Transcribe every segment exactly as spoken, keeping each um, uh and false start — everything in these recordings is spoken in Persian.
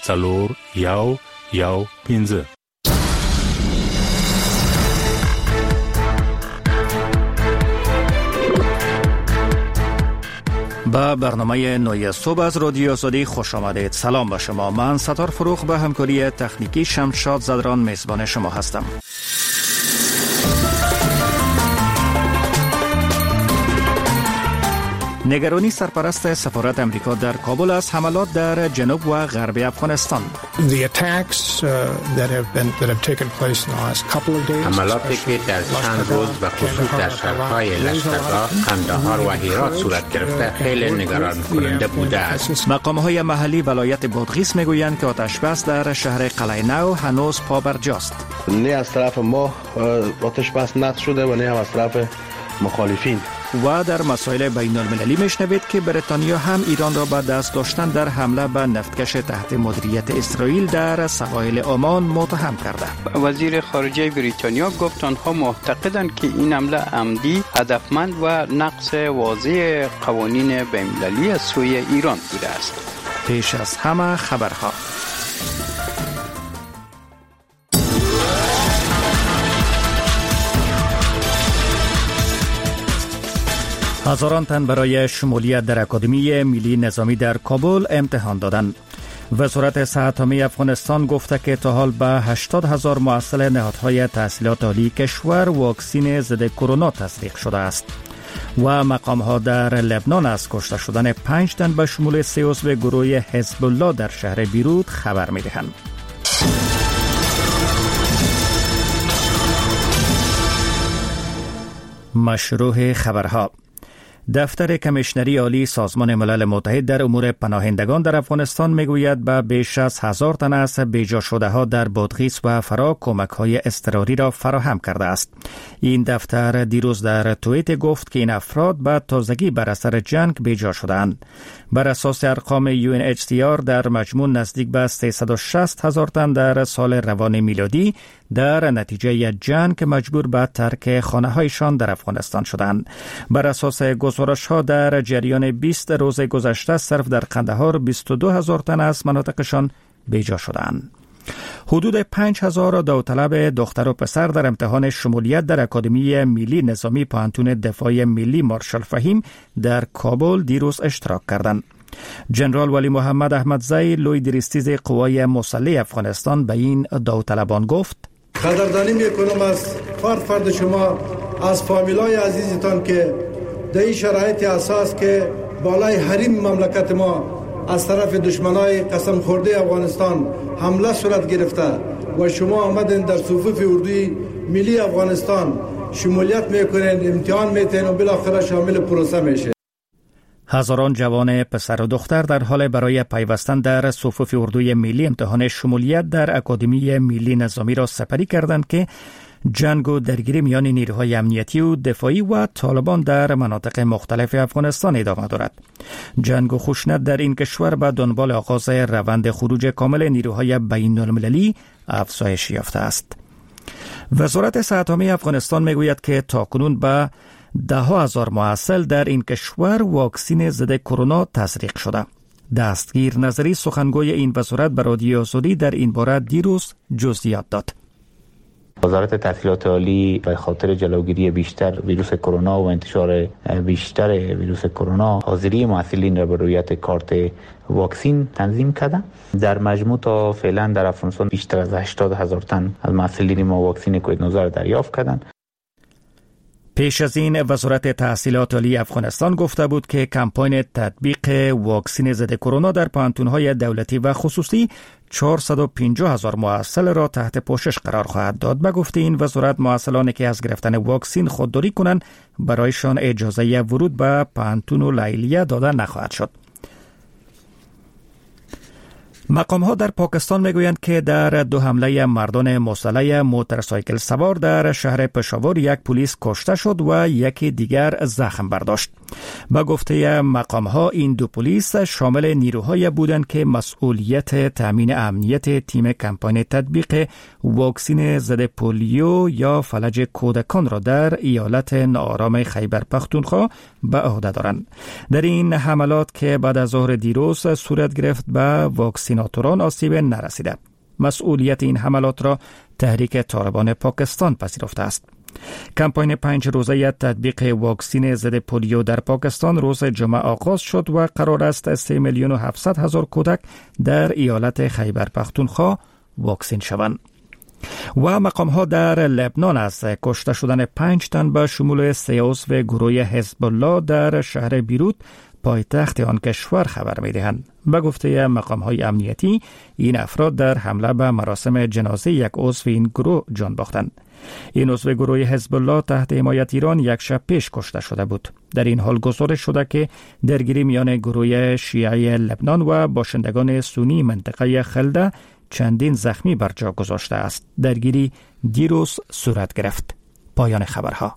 چلور یو یو پینزه. با برنامه نوی صبح از رادیو آزادی خوش آمدید. سلام به شما. من ستار فروخ به همکاری تکنیکی شمشاد زدران میزبان شما هستم. نگرانی سرپرست سفارت امریکا در کابل از حملات در جنوب و غرب افغانستان. The attacks uh, that have been that have taken place in the last couple of days. حملاتی که در چند روز و خصوص در شهرهای لشکرگاه، قندهار و هرات صورت گرفته خیلی نگران کننده بوده است. مقام‌های محلی ولایت بادغیس میگویند که آتش بس در شهر قلعه نو هنوز پابرجاست. نه از طرف ما آتش بس نقض شده و نه هم از طرف مخالفین. و در مسائل بین المللی میشنوید که بریتانیا هم ایران را به دست داشتن در حمله به نفتکش تحت مدیریت اسرائیل در سواحل عمان متهم کرده. وزیر خارجه بریتانیا گفت آنها معتقدند که این حمله عمدی، هدفمند و نقض واضح قوانین بین المللی از سوی ایران بوده است. پیش از همه خبرها. هزاران تن برای شمولیت در اکادمی ملی نظامی در کابل امتحان دادند. وزارت صحت عامه افغانستان گفته که تا حال به هشتاد هزار محصل نهادهای تحصیلات عالی کشور واکسین ضد کرونا تزریق شده است. و مقام‌ها در لبنان از کشته شدن پنج تن به شمول سه عضو گروه حزب الله در شهر بیروت خبر می‌دهند. مشروع خبرها. دفتر کمیشنری عالی سازمان ملل متحد در امور پناهندگان در افغانستان میگوید به بیش از هزار تن از بیجا شده ها در بادغیس و فرا کمک های اضطراری را فراهم کرده است. این دفتر دیروز در توییت گفت که این افراد به تازگی بر اثر جنگ بیجا شدند. بر اساس ارقام یو ان اچ سی آر در مجموع نزدیک به سیصد و شصت هزار تن در سال روان میلادی در نتیجه جنگ مجبور به ترک خانه هایشان در افغانستان شدند. بر اساس گزارش ها در جریان بیست روز گذشته صرف در قندهار بیست و دو هزار تن از مناطقشان بیجا شدند. حدود پنج هزار داوطلب دختر و پسر در امتحان شمولیت در اکادمی ملی نظامی پوهنتون دفاع ملی مارشال فهیم در کابل دیروز اشتراک کردند. جنرال ولی محمد احمدزی لوی درستیز قوای مسلح افغانستان به این داوطلبان گفت: قدردانی میکنم از فرد فرد شما، از فامیلای عزیزتان که در این شرایط اساس که بالای حریم مملکت ما از طرف دشمنای قسم خورده افغانستان حمله صورت گرفته و شما آمدین در صفوف اردوی ملی افغانستان شمولیت میکنین، امتحان میتین و بالاخره شامل پروسه میشه. هزاران جوان پسر و دختر در حال برای پیوستن در صفوف اردوی ملی امتحان شمولیت در اکادمی ملی نظامی را سپری کردند که جنگ و درگیری میان نیروهای امنیتی و دفاعی و طالبان در مناطق مختلف افغانستان ادامه دارد. جنگ و خشونت در این کشور به دنبال آغاز روند خروج کامل نیروهای بین المللی افزایش یافته است. وزارت صحت عامه افغانستان میگوید که تاکنون به ده هزار محصل در این کشور واکسین ضد کرونا تزریق شده. دستگیر نظری سخنگوی این وزارت به رادیو آزادی در این باره دیروز جزئیات داد. وزارت تحصیلات عالی به خاطر جلوگیری بیشتر ویروس کرونا و انتشار بیشتر ویروس کرونا حاضری محصلین را به رویت کارت واکسین تنظیم کرده. در مجموع تا فعلا در افغانستان بیشتر از هشتاد هزار تن از محصلین ما واکسین کووید نوزده دریافت کردند. پیش از این وزارت تحصیلات عالی افغانستان گفته بود که کمپاین تطبیق واکسین ضد کرونا در پوهنتون‌های دولتی و خصوصی چهارصد و پنجاه هزار محصل را تحت پوشش قرار خواهد داد. به گفته این وزارت محصلانی که از گرفتن واکسین خودداری کنند برایشان اجازه ورود به پوهنتون و لیلیه داده نخواهد شد. مقام‌ها در پاکستان میگویند که در دو حمله مردان مسلح موتورسایکل سوار در شهر پشاور یک پلیس کشته شد و یکی دیگر زخم برداشت. با گفته مقام‌ها این دو پلیس شامل نیروهای بودند که مسئولیت تامین امنیت تیم کمپاین تطبیق واکسین ضد پولیو یا فلج کودکان را در ایالت ناآرام خیبر پختونخوا به عهده دارند. در این حملات که بعد از ظهر دیروز صورت گرفت به واکسین سیناتوران آسیب نرسیده. مسئولیت این حملات را تحریک طالبان پاکستان پذیرفته است. کمپاین پنج روزه تطبیق واکسین ضد پولیو در پاکستان روز جمعه آغاز شد و قرار است سه میلیون و هفتصد هزار کودک در ایالت خیبر پختونخوا واکسین شوند. و مقام‌ها در لبنان از کشته شدن پنج تن به شمول سه عضو گروه حزب الله در شهر بیروت پایتخت آن کشور خبر می‌دهند. به گفته مقام‌های امنیتی این افراد در حمله به مراسم جنازه یک عضو این گروه جان باختند. این عضو گروه حزب الله تحت حمایت ایران یک شب پیش کشته شده بود. در این حال گزارش شده که درگیری میان گروه شیعه لبنان و باشندگان سنی منطقه خلده چندین زخمی بر جا گذاشته است. درگیری دیروز صورت گرفت. پایان خبرها.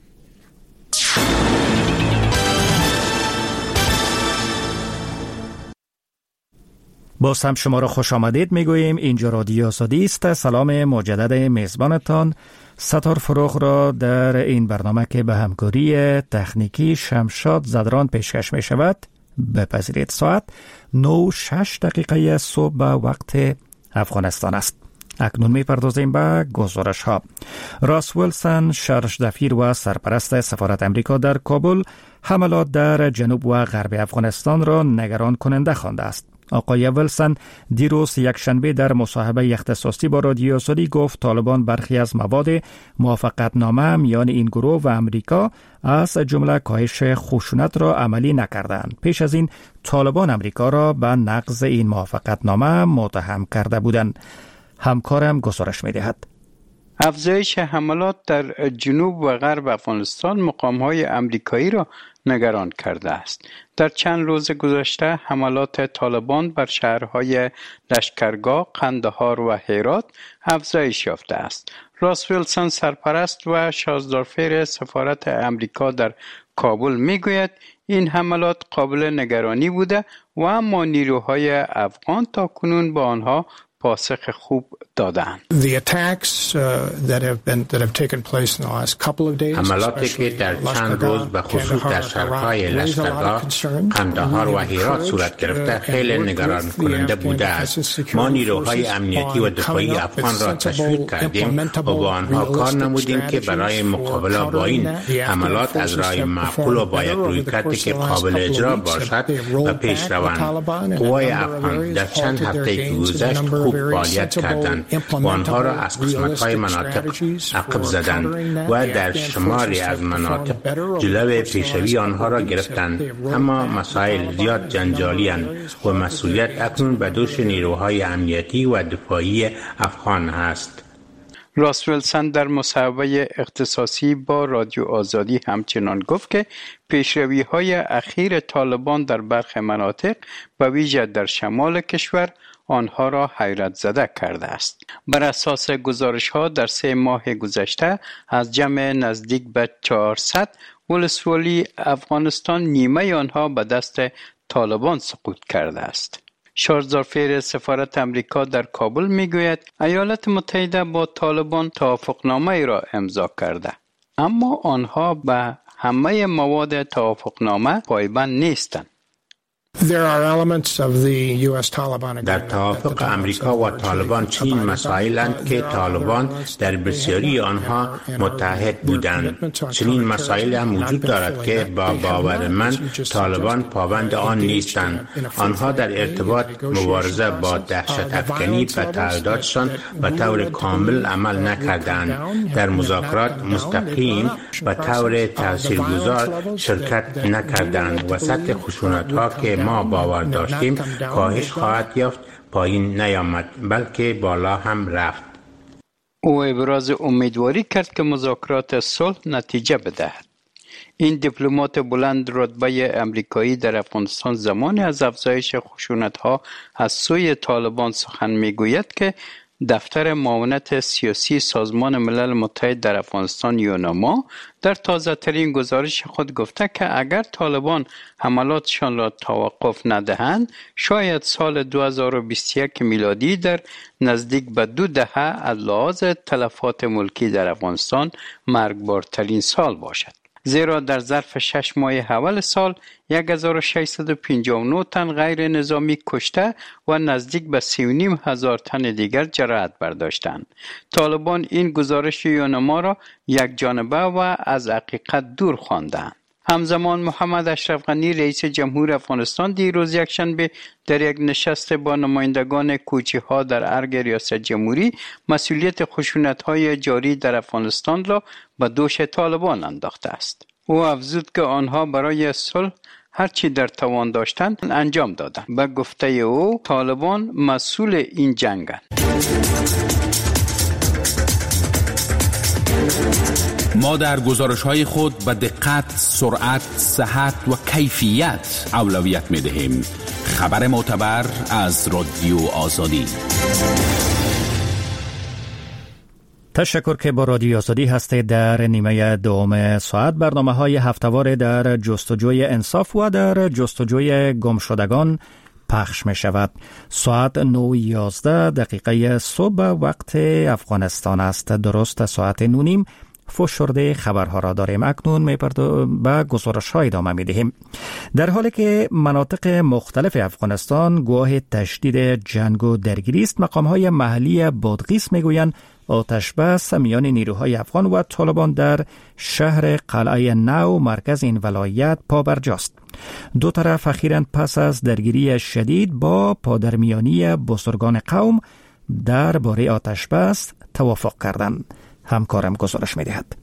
باز هم شما را خوش آمدید میگوییم. اینجا رادیو آزادی است. سلام مجدد میزبانتان ستار فروغ را در این برنامه که به همکاری تکنیکی شمشاد زدران پیشکش می شود بپذیرید. ساعت نه و شش دقیقه صبح به وقت افغانستان است. اکنون می پردازیم به گزارش ها. راس ویلسون شرشدفیر و سرپرست سفارت امریکا در کابل حملات در جنوب و غرب افغانستان را نگران کننده خوانده است. آقای ویلسون دیروز یک شنبه در مصاحبه اختصاصی با رادیو آزادی گفت طالبان برخی از مواد موافقتنامه میان این گروه و امریکا از جمله کاهش خشونت را عملی نکردند. پیش از این طالبان امریکا را به نقض این موافقتنامه متهم کرده بودند. همکارم گزارش می‌دهد. افزایش حملات در جنوب و غرب افغانستان مقام‌های امریکایی را نگران کرده است. در چند روز گذشته حملات طالبان بر شهرهای لشکرگاه، قندهار و هرات افزایش یافته است. راس ویلسون سرپرست و شازدارفیر سفارت امریکا در کابل میگوید این حملات قابل نگرانی بوده و اما نیروهای افغان تا کنون با آنها پاسخ خوب دادند. حملاتی که در چند روز به خصوص در شهرهای لشکرگاه، قندهار و هرات صورت گرفته خیلی نگران کننده بوده است. ما نیروهای امنیتی و دفاعی افغان را تشویق کردیم و با آنها کار نمودیم که برای مقابله با این حملات از راه معقول و با یک رویکردی که قابل اجرا باشد و پیش روند. قوای افغان در چند هفته که گذشت خوب فعالیت کردند و آنها را از قسمت‌های مناطق عقب زدند و در شماری از مناطق جلو پیشروی آنها را گرفتند. اما مسائل زیاد جنجالی اند و مسئولیت اکنون به دوش نیروهای امنیتی و دفاعی افغان است. راس ویلسون در مصاحبه اختصاصی با رادیو آزادی همچنان گفت که پیشروی‌های اخیر طالبان در برخی مناطق به ویژه در شمال کشور آنها را حیرت زده کرده است. بر اساس گزارش‌ها در سه ماه گذشته از جمع نزدیک به چهارصد ولسوالی افغانستان نیمه آنها به دست طالبان سقوط کرده است. شازدارفیر سفارت امریکا در کابل میگوید ایالات متحده با طالبان توافقنامه را امضا کرده، اما آنها به همه مواد توافقنامه پایبند نیستند. در توافق امریکا و طالبان چنین مسائلند که طالبان در بسیاری آنها متحد بودند. چنین مسائل هم وجود دارد که با باور من طالبان پابند آن نیستند. آنها در ارتباط مبارزه با دهشت افکنی به تعهداتشان به طور کامل عمل نکردند. در مذاکرات مستقیم به طور تاثیرگذار شرکت نکردند و سطح خشونت‌ها که ما باور داشتیم کاهش خواهد یافت پایین نیامد بلکه بالا هم رفت. او ابراز امیدواری کرد که مذاکرات صلح نتیجه بدهد. این دیپلمات بلند رتبه امریکایی در افغانستان زمانی از افزایش خشونت‌ها از سوی طالبان سخن میگوید که دفتر معاونت سیاسی سازمان ملل متحد در افغانستان یوناما در تازه ترین گزارش خود گفته که اگر طالبان حملاتشان را توقف ندهند شاید سال دو هزار و بیست و یک میلادی در نزدیک به دو دهه از لحاظ تلفات ملکی در افغانستان مرگبارترین سال باشد. زیرا در ظرف شش ماه اول سال یک هزار و ششصد و پنجاه و نه تن غیر نظامی کشته و نزدیک به سی و نیم هزار تن دیگر جراحت برداشتند. طالبان این گزارش یونما را یک جانبه و از حقیقت دور خواندند. همزمان محمد اشرف غنی رئیس جمهور افغانستان دیروز یکشنبه در یک نشست با نمایندگان کوچی‌ها در ارگ ریاست جمهوری مسئولیت خشونت‌های جاری در افغانستان را به دوش طالبان انداخته است. او افزود که آنها برای صلح هرچی در توان داشتند انجام دادند. به گفته او طالبان مسئول این جنگند. ما در گزارش‌های خود به دقت، سرعت، صحت و کیفیت اولویت می‌دهیم. خبر معتبر از رادیو آزادی. تشکر که با رادیو آزادی هستید. در نیمه دوم ساعت برنامه‌های هفته‌وار در جستجوی انصاف و در جستجوی گمشدگان پخش می شود. ساعت نه و یازده دقیقه صبح وقت افغانستان است. درست ساعت نه و نیم فشرده خبرها را داریم. اکنون می‌پردازیم به گزارش‌های ادامه می‌دهیم. در حالی که مناطق مختلف افغانستان گواه تشدید جنگ و درگیری است، مقام‌های محلی بادغیس می‌گویند آتش بس میان نیروهای افغان و طالبان در شهر قلعه نو مرکز این ولایت پابرجاست. دو طرف اخیراً پس از درگیری شدید با پادرمیانی بزرگان قوم درباره آتش بس توافق کردند. همکارم گزارش می‌دهد.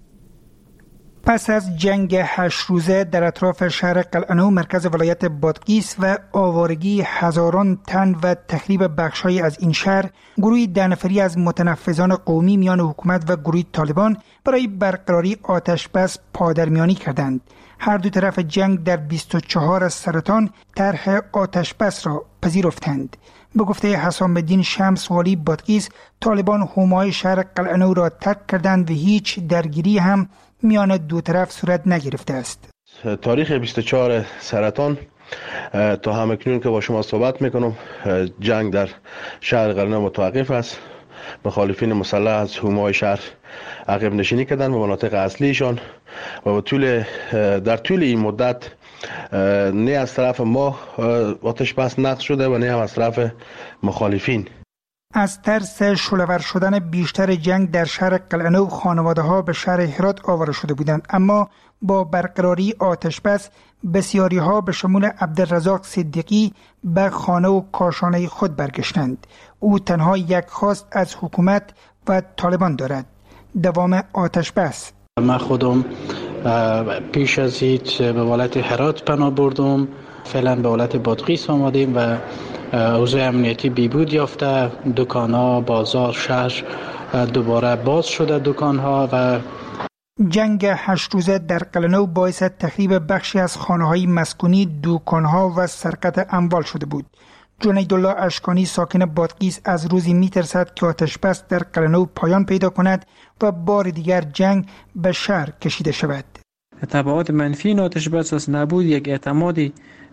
پس از جنگ هشت روزه در اطراف شهر قلعه نو مرکز ولایت بادغیس و آوارگی هزاران تن و تخریب بخش‌های از این شهر، گروهی ده نفری از متنفذان قومی میان حکومت و گروه طالبان برای برقراری آتش بس پادرمیانی کردند. هر دو طرف جنگ در بیست و چهار از سرطان طرح آتش بس را پذیرفتند. به گفته حسام الدین شمس والی بادغیس، طالبان حومه‌های شهر قلعه نو را ترک کردند و هیچ درگیری هم میان دو طرف صورت نگرفته است. تاریخ بیست و چهار سرطان تا همکنون که با شما صحبت میکنم جنگ در شهر قلعه نو متوقف است. مخالفین مسلح از حومه‌های شهر عقب نشینی کردند و مناطق اصلیشان و طول در طول این مدت نه از طرف ما آتش بس نقض شده و نه هم از طرف مخالفین. از ترس شعله‌ور شدن بیشتر جنگ در شهر قلعه نو خانواده‌ها به شهر هرات آواره شده بودند، اما با برقراری آتش بس بسیاری‌ها به شمول عبدالرزاق صدیقی به خانه و کاشانه خود برگشتند. او تنها یک خواست از حکومت و طالبان دارد: دوام آتش بس. من خودم پیش از هیچ به ولایت هرات پناه بردم، فعلا به ولایت بادغیس آمدیم و اوضاع امنیتی بیبود یافته. دکان‌ها، بازار، شهر دوباره باز شده دکان‌ها و جنگ هشت روزه در قلعه نو باعث تخریب بخشی از خانه‌های مسکونی، دکان‌ها و سرقت اموال شده بود. جنیدالله اشکانی ساکن بادغیس از روزی می‌ترسد که آتش بس در قلعه نو پایان پیدا کند و بار دیگر جنگ به شهر کشیده شود. تبعات منفی این آتش بس از نبود یک اعتمادی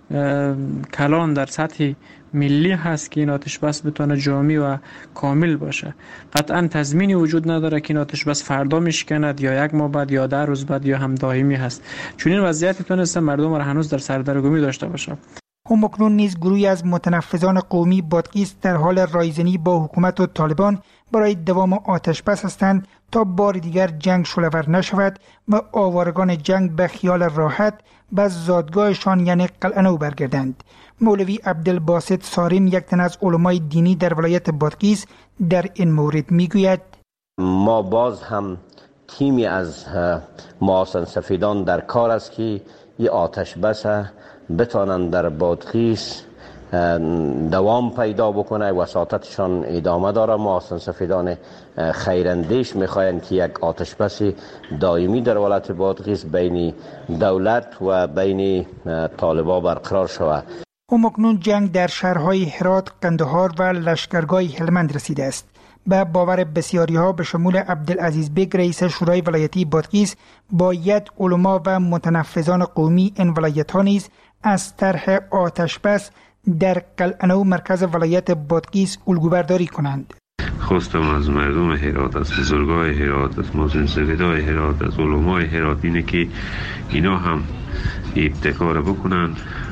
کلان در سطح ملی هست که این آتش بس بتونه جامع و کامل باشه. قطعا تضمینی وجود نداره که این آتش بس فردا میشکند یا یک ماه بعد یا ده روز بعد یا هم دائمی هست، چون این وضعیت تونسته مردم را هنوز در سردرگمی داشته باشه. همکنون نیز گروهی از متنفذان قومی بادغیس در حال رایزنی با حکومت و طالبان برای دوام آتش بس هستند تا بار دیگر جنگ شعله‌ور نشود و آوارگان جنگ به خیال راحت به زادگاهشان یعنی قلعه نو برگردند. مولوی عبدالباسط سارم، یک تن از علمای دینی در ولایت بادغیس، در این مورد میگوید: ما باز هم تیمی از معاصن سفیدان در کار است که این آتش بس بتانند در بادغیس دوام پیدا بکنه. وساطتشان ادامه داره. معاصن سفیدان خیراندیش میخواین که یک آتش بس دائمی در ولایت بادغیس بین دولت و بین طالبان برقرار شود. همکنون جنگ در شهرهای هرات، قندهار و لشکرگاه هلمند رسیده است. به باور بسیاری‌ها به شمول عبدالعزیز بیگ رئیس شورای ولایتی بادغیس باید علما و متنفذان قومی این ولایت‌ها نیز از طرح آتش بس در قلعه نو مرکز ولایت بادغیس الگوبرداری کنند. خواستم از مردم هرات، از بزرگای هرات، از معزین سفیدای هرات، از علمای هرات اینه که اینا هم ابتکار بکنن،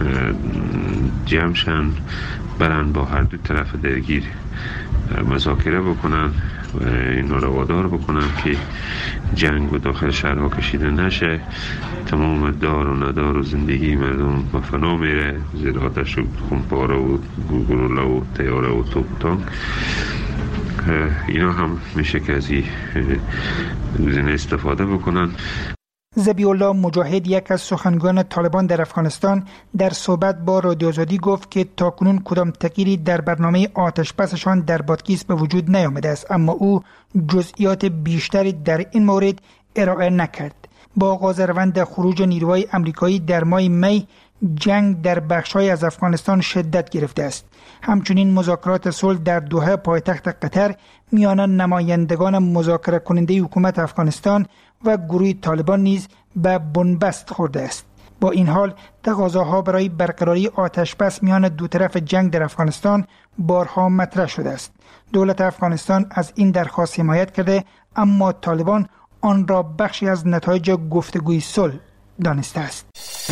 جمعشن، برن با هر دو طرف درگیر مذاکره بکنن و اینا رو وادار بکنن که جنگ و داخل شهرها کشیده نشه. تمام دار و ندار و زندگی مردم به فنا میره، زیر آتش و خونپاره و گلوله و تیاره و توپ و تانک. اینا هم میشه که از این گزینه استفاده بکنن. ذبیح الله مجاهد، یک از سخنگویان طالبان در افغانستان، در صحبت با رادیو آزادی گفت که تاکنون کدام تغییری در برنامه آتشبسشان در بادغیس به وجود نیامده است، اما او جزئیات بیشتری در این مورد ارائه نکرد. با آغاز روند خروج نیروهای آمریکایی در ماه می، جنگ در بخش‌های از افغانستان شدت گرفته است. همچنین مذاکرات صلح در دوحه پایتخت قطر میان نمایندگان مذاکره کننده حکومت افغانستان و گروه طالبان نیز به بنبست خورده است. با این حال تقاضاها برای برقراری آتشبس میان دو طرف جنگ در افغانستان بارها مطرح شده است. دولت افغانستان از این درخواست حمایت کرده، اما طالبان آن را بخشی از نتایج گفتگوی صلح دانسته است.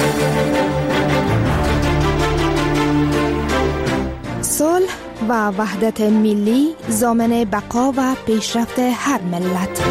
صلح و وحدت ملی ضامن بقا و پیشرفت هر ملت.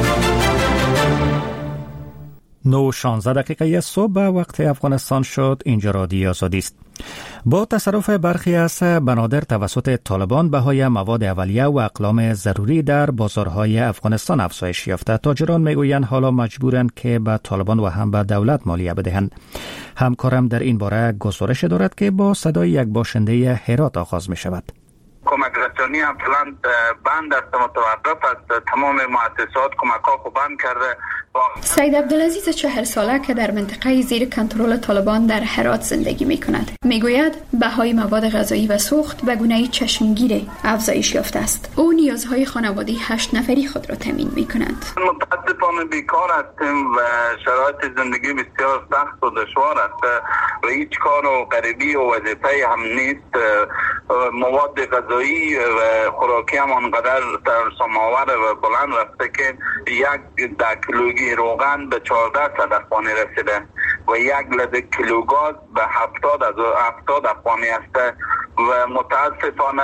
نو شانزده دقیقه صبح وقت افغانستان شد. اینجا رادیو آزادی است. با تصرف برخی از بنادر توسط طالبان بهای مواد اولیه و اقلام ضروری در بازارهای افغانستان افزایش یافته. تاجران میگویند حالا مجبورند که به طالبان و هم به دولت مالیه بدهند. همکارم در این باره گزارش دارد که با صدای یک باشنده هرات آغاز می شود. کمک رسانی هم فعلا بند است، متوقف است. تمام مؤسسات کمک ها کو بند کرده. سید عبدالعزیز چهر ساله که در منطقه زیر کنترل طالبان در هرات زندگی می کند میگوید بهای مواد غذایی و سوخت به گونه چشمگیر افزایش یافته است. او نیازهای خانوادگی هشت نفری خود را تامین می کند. متاسفانه بیکار هستیم و شرایط زندگی بسیار سخت و دشوار است و هیچ کار و غریبی و وظیفه هم نیست. مواد غذایی و خوراکی هم آنقدر ترسم‌آور و بلند رفته که یک ده کیلوگی روغن به چهارده صد افغانی رسیده و یک لده کیلو گاز به هفتاد از هفتاد افغانی است و متاسفانه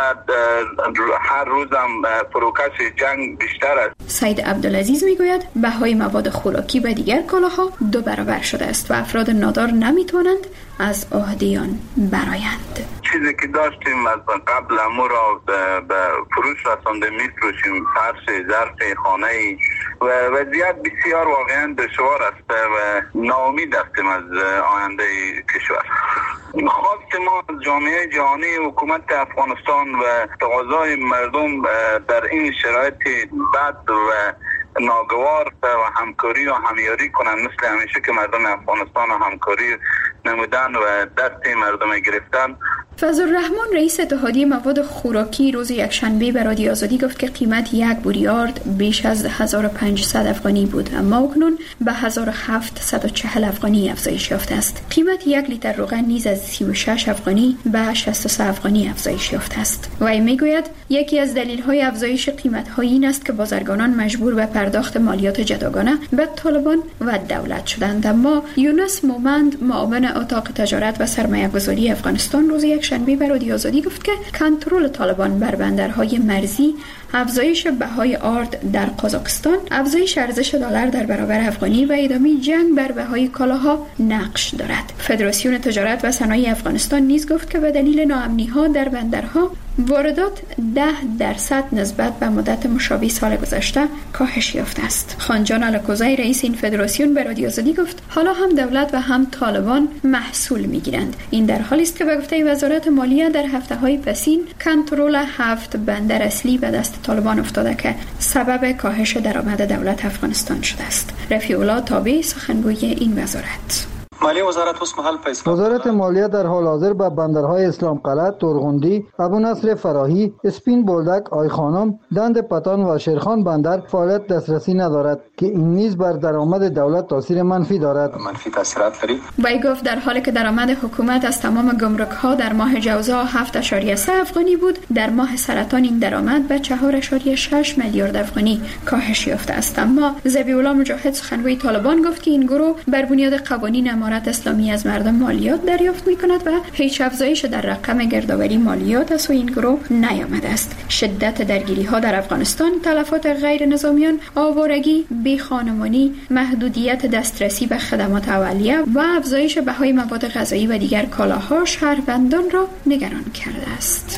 هر روز هم فروکش جنگ بیشتر است. سید عبدالعزیز میگوید بهای مواد خوراکی و دیگر کالاها دو برابر شده است و افراد نادار نمیتوانند از عهدیان برآیند. چیزی که داشتیم از قبل امور را به فروش رسانده میفروشیم، فرش، ظرف خانه‌ای و وضعیت بسیار واقعا دشوار است و ناامید هستیم از آینده کشور. خواست ما از جامعه جهانی، حکومت افغانستان و تقاضای مردم در این شرایط بد و ناگوار و همکاری و همیاری کنند، مثل همیشه که مردم افغانستان همکاری نمودن و دست مردم گرفتن. فضلالرحمن رئیس اتحادیه مواد خوراکی روز یکشنبه به رادیو آزادی گفت که قیمت یک بوریارد بیش از هزار و پانصد افغانی بود، اما اکنون به هزار و هفتصد و چهل افغانی افزایش یافته است. قیمت یک لیتر روغن نیز از سی و شش افغانی به شصت و سه افغانی افزایش یافته است. وی میگوید یکی از دلایل افزایش قیمت ها این است که بازرگانان مجبور به پرداخت مالیات جداگانه به طالبان و دولت شدند. اما یونس مومند، معاون اتاق تجارت و سرمایه‌گذاری افغانستان، روز یکشنبه به رادیو آزادی گفت که کنترل طالبان بر بندرهای مرزی، افزایش بهای آرد در قزاقستان، افزایش ارزش دلار در برابر افغانی و ادامه جنگ بر بهای کالاها نقش دارد. فدراسیون تجارت و صنایع افغانستان نیز گفت که به دلیل ناامنی‌ها در بندرها واردات ده درصد نسبت به مدت مشابه سال گذشته کاهش یافته است. خانجان الکوزی، رئیس این فدراسیون، به رادیو آزادی گفت حالا هم دولت و هم طالبان محصول میگیرند. این در حالی است که به گفته وزارت مالیه در هفته‌های پسین کنترل هفت بندر اصلی به دست طالبان افتاده که سبب کاهش درآمد دولت افغانستان شده است. رفیع الله تابعی، سخنگوی این وزارت: مالیه وزارت اوس مهال په اسلام وزارت مالیه در حال حاضر به بندرهای اسلام قلعه، تورغوندی، ابونصر فراهی، اسپین بولدک، آی خانم، دند پتان و شیرخان بندر فعالیت دسترسی ندارد که این نیز بر درآمد دولت تاثیر منفی دارد. منفی تاثیرات دارد. وی گفت در حالی که درآمد حکومت از تمام گمرک‌ها در ماه جوزا هفت ممیز سه افغانی بود، در ماه سرطان این درآمد به چهار ممیز شش میلیارد افغانی کاهش یافته است. اما ذبیح الله مجاهد سخنگوی طالبان گفت که این گروه بر بنیاد قوانین امارت اسلامی از مردم مالیات دریافت می‌کند و هیچ افزایش در رقم گردآوری مالیات از این گروه نیامده است. شدت درگیری‌ها در افغانستان، تلفات غیر نظامیان، آوارگی، بیخانمانی، محدودیت دسترسی به خدمات اولیه و افزایش بهای مواد غذایی و دیگر کالاها شهروندان را نگران کرده است.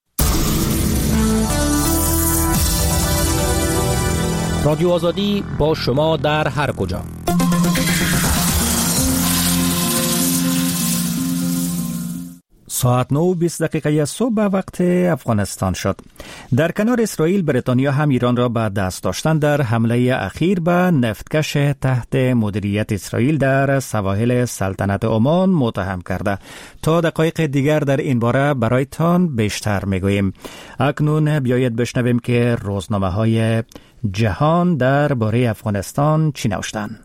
رادیو آزادی با شما در هر کجا. ساعت نه و بیست دقیقه صبح به وقت افغانستان شد. در کنار اسرائیل، بریتانیا هم ایران را به دست داشتن در حمله اخیر به نفتکش تحت مدیریت اسرائیل در سواحل سلطنت عمان متهم کرده. تا دقایق دیگر در این باره برایتان بیشتر میگوییم. اکنون بیایید بشنویم که روزنامه های جهان در باره افغانستان چی نوشتند.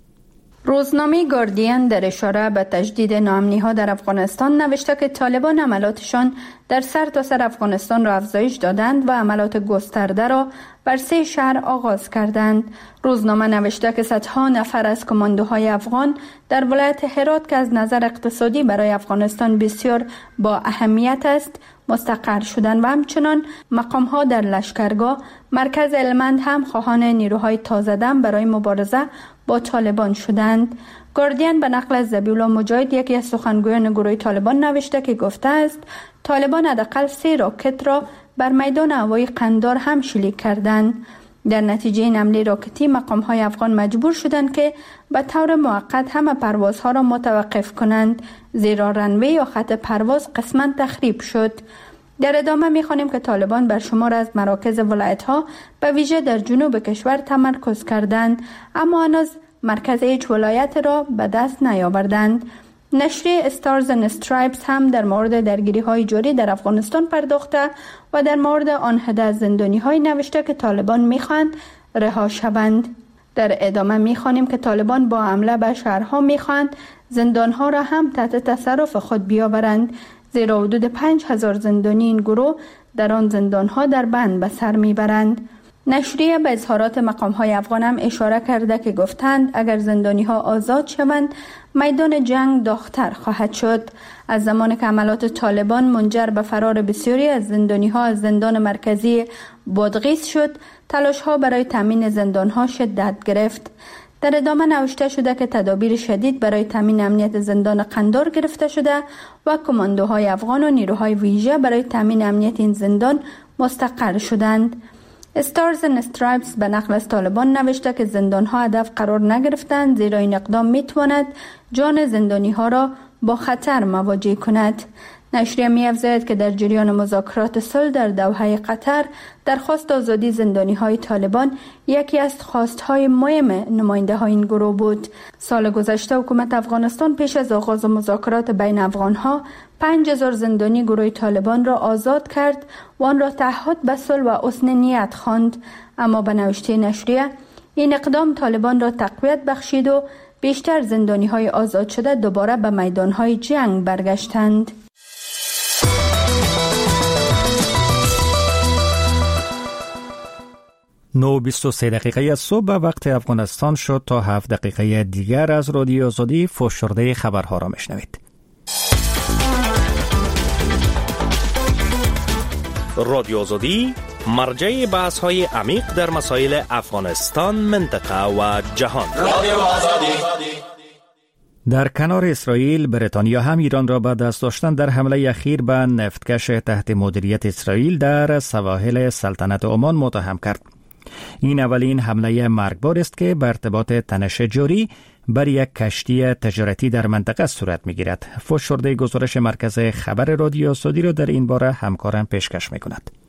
روزنامه گاردین در اشاره به تجدید ناامنی‌ها در افغانستان نوشته که طالبان عملاتشان در سرتاسر افغانستان را افزایش دادند و عملات گسترده را بر سه شهر آغاز کردند. روزنامه نوشته که صدها نفر از کماندوهای افغان در ولایت هرات که از نظر اقتصادی برای افغانستان بسیار با اهمیت است مستقر شدند و همچنان مقام‌ها در لشکرگاه مرکز هلمند هم خواهان نیروهای تازه‌دم برای مبارزه با طالبان شدند. گاردین به نقل از ذبیح الله مجاهد، یکی از سخنگویان گروه طالبان، نوشته که گفته است طالبان حداقل سه راکت را بر میدان هوایی قندار هم شلیک کردند. در نتیجه این حمله راکتی مقام‌های افغان مجبور شدند که به طور موقت همه پروازها را متوقف کنند، زیرا رنوی یا خط پرواز قسماً تخریب شد. در ادامه می‌خوانیم که طالبان بر شمار از مراکز ولایت‌ها به ویژه در جنوب کشور تمرکز کردند، اما هنوز مرکز هیچ ولایت را به دست نیاوردند. نشریه استارز اند استرایپس هم در مورد درگیری‌های جاری در افغانستان پرداخته و در مورد آن هده زندانی‌های نوشته که طالبان می‌خواهند رها شوند. در ادامه می‌خوانیم که طالبان با حمله به شهرها می‌خواهند زندان‌ها را هم تحت تصرف خود بیاورند، زیرا حدود پنج هزار زندانی این گروه در آن زندان‌ها در بند به سر می‌برند. نشریه به اظهارات مقام‌های افغان هم اشاره کرده که گفتند اگر زندانی‌ها آزاد شوند میدان جنگ داغ‌تر خواهد شد. از زمان که عملات طالبان منجر به فرار بسیاری از زندانی‌ها از زندان مرکزی بادغیس شد، تلاش‌ها برای تامین زندان‌ها شدت گرفت. در ادامه نوشته شده که تدابیر شدید برای تامین امنیت زندان قندار گرفته شده و کماندوهای افغان و نیروهای ویژه برای تامین امنیت این زندان مستقر شدند. استارز اند استرایپس به نقل از طالبان نوشته که زندان‌ها هدف قرار نگرفتند، زیرا این اقدام می‌تواند جان زندانی‌ها را با خطر مواجه کند. نشریه می‌افزاید که در جریان مذاکرات صلح در دوحه قطر درخواست آزادی زندانی‌های طالبان یکی از خواست‌های مهم نماینده‌های این گروه بود. سال گذشته حکومت افغانستان پیش از آغاز مذاکرات بین افغان‌ها پنج هزار زندانی گروه طالبان را آزاد کرد و آن را تعهد به صلح و حسن نیت خواند، اما به نوشته نشریه این اقدام طالبان را تقویت بخشید و بیشتر زندانی‌های آزاد شده دوباره به میدان‌های جنگ برگشتند. نه و بیست و سه دقیقه از صبح وقت افغانستان شد. تا هفت دقیقه دیگر از رادیو آزادی فشرده خبرها را میشنوید. رادیو آزادی مرجع بحث های عمیق در مسائل افغانستان، منطقه و جهان. رادیو آزادی. در کنار اسرائیل، بریتانیا هم ایران را به دست داشتن در حمله اخیر به نفتکش تحت مدیریت اسرائیل در سواحل سلطنت عمان متهم کرد. این اولین حمله مرگبار است که به ارتباط تنش جاری بر یک کشتی تجارتی در منطقه صورت می‌گیرد. فشرده گزارش مرکز خبر رادیو آزادی را در این باره همکارم پیشکش می‌کند.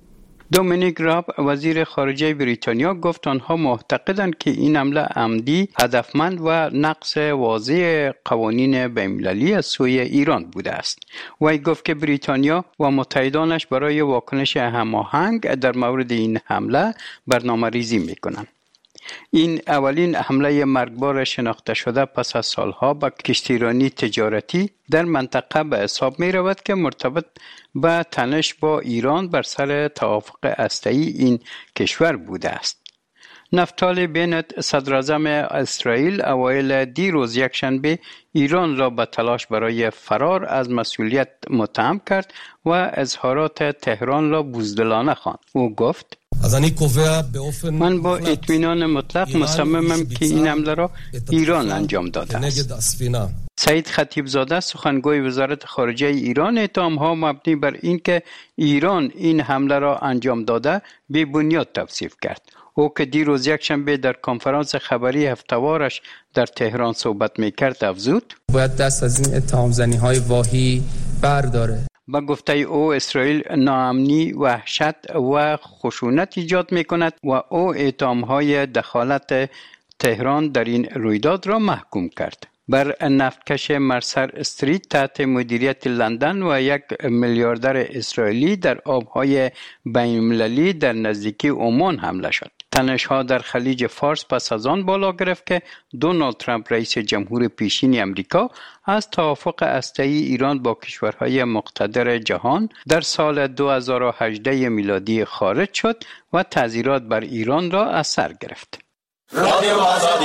دومینیک راب وزیر خارجه بریتانیا گفت آنها معتقدند که این حمله عمدی، هدفمند و نقض واضح قوانین بین‌المللی از سوی ایران بوده است. وی گفت که بریتانیا و متحدانش برای واکنش هماهنگ در مورد این حمله برنامه‌ریزی می‌کنند. این اولین حمله مرگبار شناخته شده پس از سالها به کشتیرانی تجارتی در منطقه به حساب می رود که مرتبط به تنش با ایران بر سر توافق هسته‌ای این کشور بوده است. نفتالی بنت صدراعظم اسرائیل اوایل دیروز یکشنبه ایران را به تلاش برای فرار از مسئولیت متهم کرد و اظهارات تهران را بزدلانه خواند. او گفت: من با اطمینان مطلق مصممم که این حمله را ایران انجام داده است. سعید خطیبزاده سخنگوی وزارت خارجه ایران اتهام‌ها مبنی بر اینکه ایران این حمله را انجام داده بی بنیاد توصیف کرد. او که دیروز یکشنبه در کنفرانس خبری هفته‌وارش در تهران صحبت می‌کرد افزود: باید دست از این اتهام‌زنی‌های واهی برداره. با گفته او اسرائیل ناامنی، وحشت و خشونت ایجاد می‌کند و او اتهام‌های دخالت تهران در این رویداد را محکوم کرد. بر نفتکش مرسر استریت تحت مدیریت لندن و یک میلیاردر اسرائیلی در آبهای بین‌المللی در نزدیکی عمان حمله شد. تنش‌ها در خلیج فارس پس از آن بالا گرفت که دونالد ترامپ رئیس جمهور پیشین امریکا از توافق هسته‌ای ایران با کشورهای مقتدر جهان در سال دو هزار و هجده میلادی خارج شد و تعزیرات بر ایران را از سر گرفت. رادیو آزادی.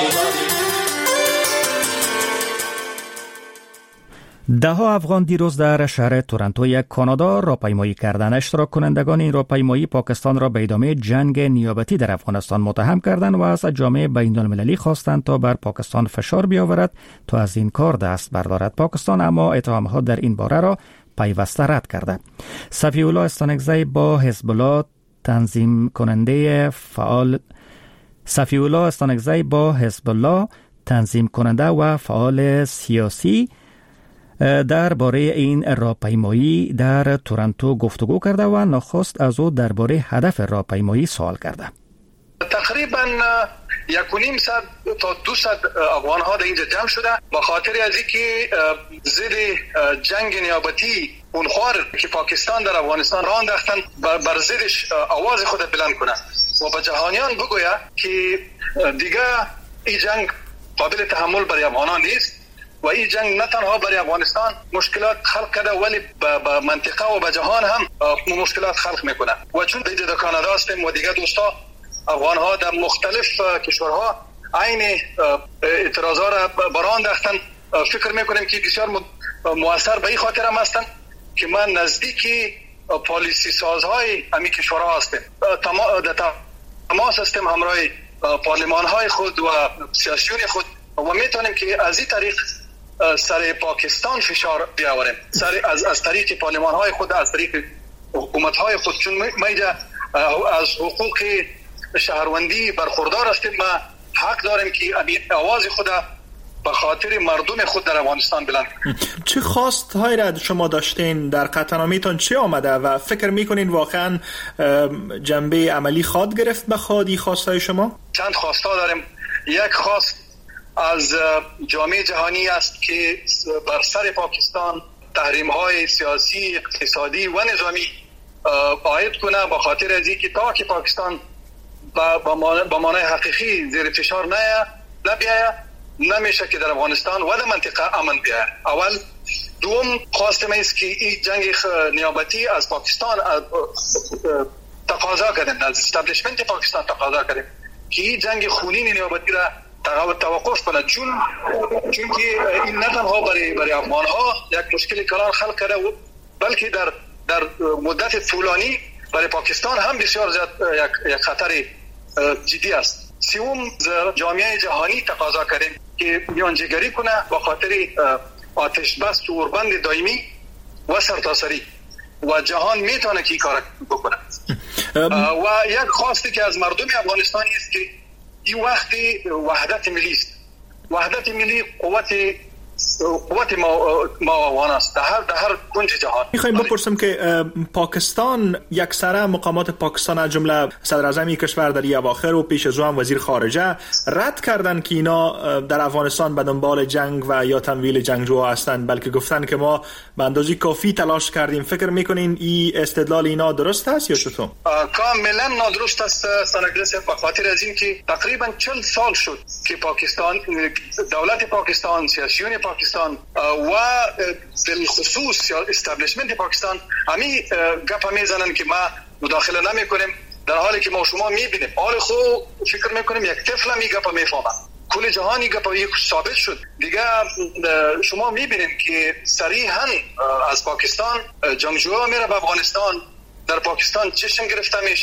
ده ها افغان دیروز در شهر تورنتو یک کانادا راهپیمایی کردند. اشتراک کنندگان این راهپیمایی پاکستان را به ادامه جنگ نیابتی در افغانستان متهم کردند و از جامعه بین المللی خواستند تا بر پاکستان فشار بیاورد تا از این کار دست بردارد. پاکستان اما اتهامات در این باره را پیوسته رد کرده. صفی الله استانکزی با حزب الله تنظیم کننده فعال صفی الله استانکزی با حزب الله تنظیم کننده و فعال سیاسی درباره این راهپیمایی در تورنتو گفتگو کرده و نخست از او درباره هدف راهپیمایی سوال کرده. تقریبا یک و نیم صد تا دو صد افغان ها در اینجا جمع شده با خاطر از اینکه ضد جنگ نیابتی اونخوار که پاکستان در افغانستان راه انداختن بر ضدش آواز خود بلند کنه و به جهانیان بگوید که دیگه این جنگ قابل تحمل برای افغانان نیست و این جنگ نه تنها برای افغانستان مشکلات خلق کرده ولی به منطقه و به جهان هم مشکلات خلق میکنه. و چون دیگه در کانادا هستیم و دیگه دوستا افغان ها در مختلف کشورها عین اعتراضات را برآورده انداختن، فکر میکنیم که بسیار مؤثر به این خاطر هم هستند که من نزدیکی پالیسی سازهای همین کشورها هستیم، تماس هستیم همراه پارلمان های خود و سیاسیون خود و میتونیم که از این طریق سر پاکستان فشار بیاوریم، سر از از طریق پارلمان های خود، از طریق حکومت های خود، چون ما از حقوق شهروندی برخوردار هستیم و حق داریم که آواز خود به خاطر مردم خود در افغانستان بلند کنیم. چه خواست هایی را شما داشتین در قطعنامه‌تان چه آمده و فکر میکنین واقعا جنبه عملی خواد گرفت به خودی خواست های شما؟ چند خواست ها داریم. یک خواست از جامعه جهانی است که بر سر پاکستان تحریم های سیاسی، اقتصادی و نظامی عاید کنه با خاطر از اینکه تا که پاکستان با معنای حقیقی زیر فشار نبیاید نمیشه که در افغانستان و در منطقه امن بیاید. اول. دوم خواست ما است که این جنگ نیابتی از پاکستان تقاضا کردیم، از استابلیشمنت پاکستان تقاضا کردیم که این جنگ خونین نیابتی را توقف کنه، چون چون که این نه تنها برای برای افغان ها یک مشکل کلان خلق کرده بلکه در در مدت طولانی برای پاکستان هم بسیار زیاد یک یک خطر جدی است. سوم جامعه جهانی تقاضا کردیم که میانجیگری کنه با خاطر آتش بس و اوربند دائمی و سرتاسری و جهان میتونه که کار بکنه. و یک خواستی که از مردم افغانستانی است که این وقتی وحدت ملی است. وحدت ملی قوت قوت ما ما افغان است در هر در هر کنج جهان. میخوایم بپرسم که پاکستان یکسره مقامات پاکستان از جمله صدر اعظم کشور در اواخر و پیش از او هم وزیر خارجه رد کردن که اینا در افغانستان به دنبال جنگ و یا تمویل جنگجوها هستند، بلکه گفتن که ما به اندازه کافی تلاش کردیم. فکر میکنین این استدلال اینا درست است یا چطور؟ کاملا نادرست است سنگرس، به خاطر از این که تقریبا چهل سال شد که پاکستان، دولت پاکستان، سیاسیون پاکستان و بالخصوص یا استابلیشمنت پاکستان همی گپ میزنن که ما مداخله نمی کنیم، در حالی که ما شما میبینیم حال خو فکر میکنیم یک طفل هم گپ میفهمه. کل جهانی گپ یک ثابت شد دیگه. شما میبینیم که صریحا از پاکستان جنگجوها میره به افغانستان، در پاکستان چشم گرفته میشه.